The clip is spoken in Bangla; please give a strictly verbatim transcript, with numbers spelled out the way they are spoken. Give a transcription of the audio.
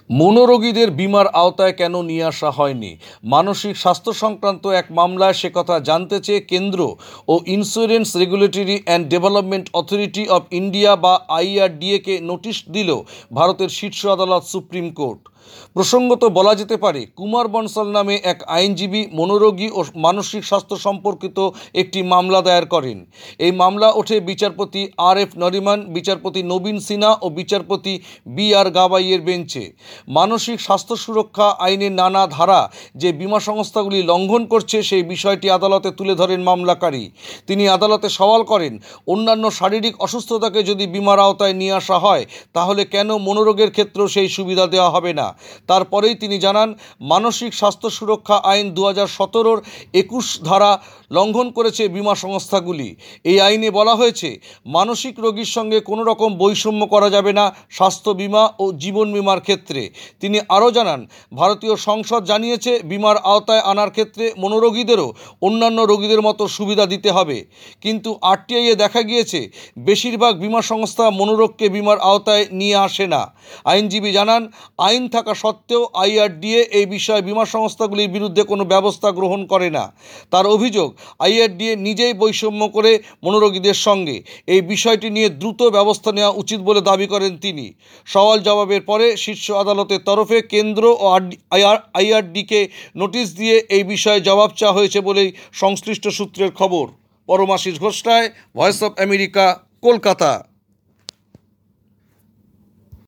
মনোরোগীদের বিমার আওতায় কেন নিয়ে আসা হয়নি? মানসিক স্বাস্থ্য সংক্রান্ত এক মামলায় সে কথা জানতে চেয়ে কেন্দ্র ও insurance regulatory and development authority of India বা আইআরডিএকে নোটিশ দিল ভারতের শীর্ষ আদালত সুপ্রিম কোর্ট। প্রসঙ্গত বলা যেতে পারে, কুমার বনসাল নামে এক আইনজীবী মনোরোগী ও মানসিক স্বাস্থ্য সম্পর্কিত একটি মামলা দায়ের করেন। এই মামলা ওঠে বিচারপতি আর এফ নরিমান, বিচারপতি নবীন সিনহা ও বিচারপতি বি আর গাবাইয়ের বেঞ্চে। মানসিক স্বাস্থ্য সুরক্ষা আইনের নানা ধারা যে বিমা সংস্থাগুলি লঙ্ঘন করছে সেই বিষয়টি আদালতে তুলে ধরেন মামলাকারী। তিনি আদালতে সওয়াল করেন, অন্যান্য শারীরিক অসুস্থতাকে যদি বিমার আওতায় নিয়ে আসা হয় তাহলে কেন মনোরোগের ক্ষেত্রেও সেই সুবিধা দেওয়া হবে না। তারপরেই তিনি জানান, মানসিক স্বাস্থ্য সুরক্ষা আইন দু হাজার সতেরোর একুশ ধারা লঙ্ঘন করেছে বিমা সংস্থাগুলি। এই আইনে বলা হয়েছে, মানসিক রোগীর সঙ্গে কোনো রকম বৈষম্য করা যাবে না স্বাস্থ্য বিমা ও জীবন বিমার ক্ষেত্রে। তিনি আরও জানান, ভারতীয় সংসদ জানিয়েছে বিমার আওতায় আনার ক্ষেত্রে মনোরোগীদেরও অন্যান্য রোগীদের মতো সুবিধা দিতে হবে। কিন্তু আরটিআইয়ে দেখা গিয়েছে বেশিরভাগ বিমা সংস্থা মনোরোগকে বিমার আওতায় নিয়ে আসে না। আইনজীবী জানান, আইন থাকা সত্ত্বেও আইআরডিএ এই বিষয়ে বিমা সংস্থাগুলির বিরুদ্ধে কোনো ব্যবস্থা গ্রহণ করে না। তার অভিযোগ, আইআরডিএ নিজেই বৈষম্য করে মনোরোগীদের সঙ্গে। এই বিষয়টি নিয়ে দ্রুত ব্যবস্থা নেওয়া উচিত বলে দাবি করেন তিনি। সওয়াল জবাবের পরে শীর্ষ আদালতের তরফে কেন্দ্র ও আইআরডিকে নোটিশ দিয়ে এই বিষয়ে জবাব চাওয়া হয়েছে বলেই সংশ্লিষ্ট সূত্রের খবর। Paramashis Ghosh Roy, voice of America, Kolkata.